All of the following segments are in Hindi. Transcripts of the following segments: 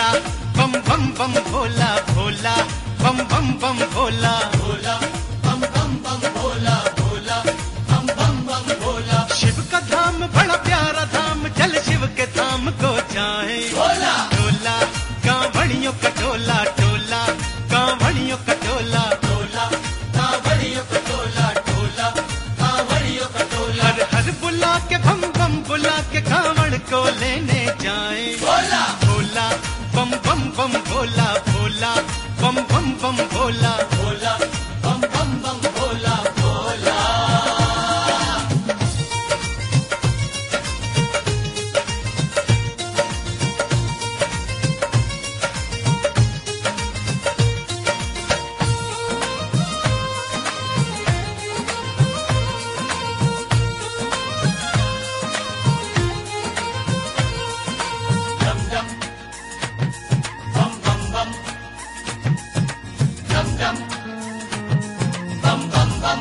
भोला बम बम बम भोला भोला बम बम बम भोला भोला बम बम बम भोला भोला बम बम बम भोला। शिव का धाम बड़ा प्यारा धाम, चल शिव के धाम को जाए। भोला टोला कांवड़ियों का टोला, टोला कांवड़ियों का टोला, टोला कांवड़ियों का टोला, टोला कांवड़ियों का टोला। हर हर बुला के बम बम बुला के कांवड़ को लेने जाए। भोला भोला बम बम बम भोला भोला बम बम बम भोला भोला बम बम बम भोला भोला। डम डम बम बम बम, डम डम बम बम बम,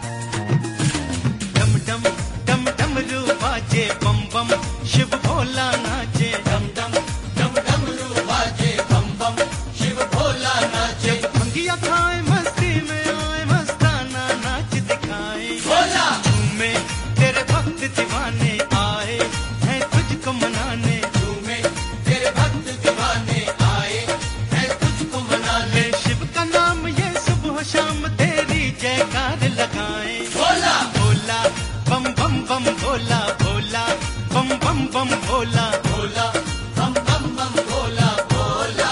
डम डम डम डम रू बाजे बम बम शिव भोला नाचे। डम डम डम डम रू बाजे बम बम शिव भोला नाचे। भंगिया खाए मस्ती में आए मस्ताना नाच दिखाए। भोला झूमे तेरे भक्त दीवाने आए हैं तुझको मनाने। झूमे तेरे भक्त दीवाने आए हैं तुझको मनाने। ले शिव का नाम ये सुबह शाम तेरी जयकार लगाए। भोला भोला बम बम बम भोला भोला बम बम बम भोला भोला बम बम बम भोला भोला।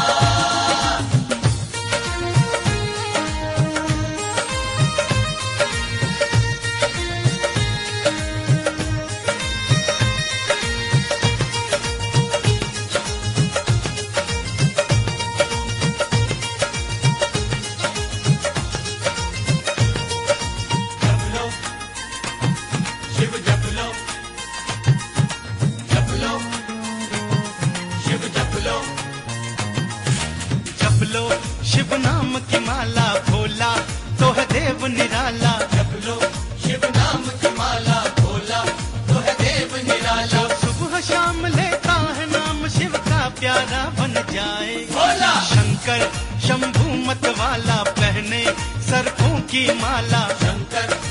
जप लो शिव जप लो, जप लो शिव जप लो। जप लो शिव नाम की माला भोला तो है देव निराला। जप लो शिव नाम की माला भोला तो है देव निराला। जो सुबह शाम लेता है नाम शिव का प्यारा बन जाए। भोला शंकर शंभू मत वाला पहने सरकों की माला। शंकर